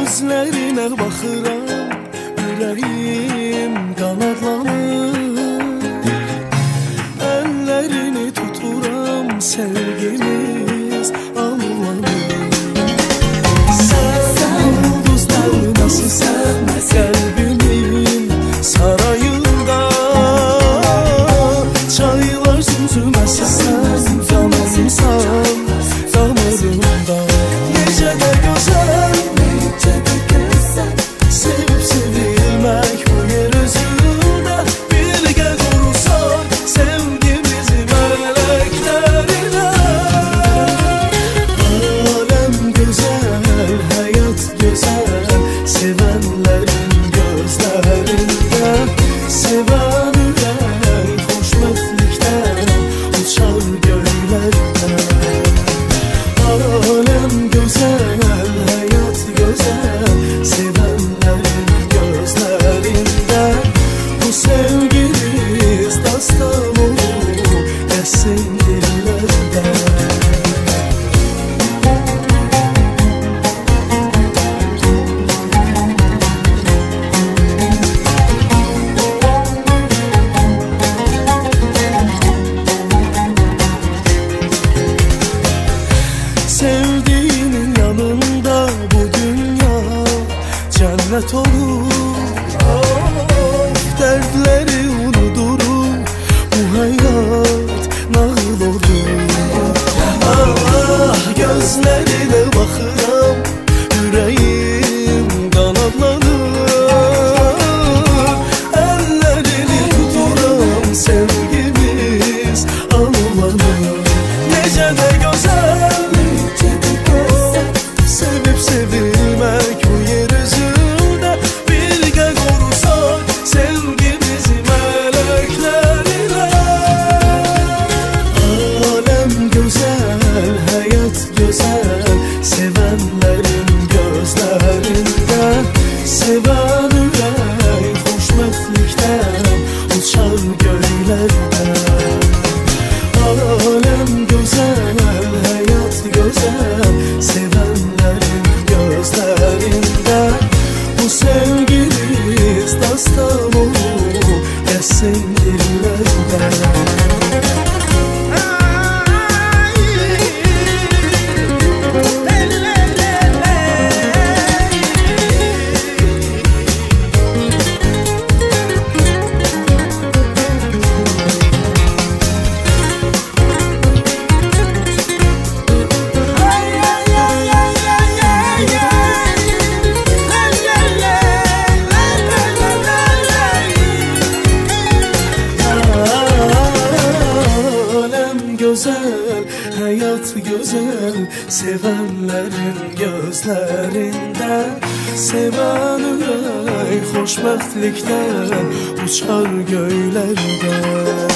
gözlerine bakıram, yüreğim kanatlanır. Ellerini tuturam, sevgimiz anlanır. Sen ulduzlar nasıl sevmez kalbimin sarayında. Çaylar zümzüme sızsan, canımsan damarımda. Necə də gözəl, sevib sevilmək bu yer özündə. Birgə qursak sevgimizi mələklərinə. Aləm gözəl, həyat gözəl, sevənlərin gözlərində. Sevən ürək xoşbəxtlikdən uçar göylərdə. Aləm gözəl, həyat gözəl, sevənlərin gözlərində. Bu sevgimiz dastan olur, gəlsin dillərdə. Sevdiğinin yanında bu dünya cennet olur. Of, dertleri unudurur, bu hayat nağıl olur. Ah, gözlerine bakıram, yüreğim kanatlanır. Ellerini tuturam, sevgimiz anılanır. Necə də gözəl, sevib sevilmək bu yer üzündə. Birgə qursak sevgimizi mələklərinə. Aləm gözəl, həyat gözəl, sevənlərin gözlərində. Sevən ürək xoşbəxtlikdən uçar göylərdə. Aləm gözəl, həyat gözəl, sevənlərin gözlərində. Bu sevgimiz dastan olur, gəlsin dillərdə. Gözəl, həyat gözəl, sevənlərin gözlərində. Sevən ürək xoşbəxtlikdən uçar göylərdə.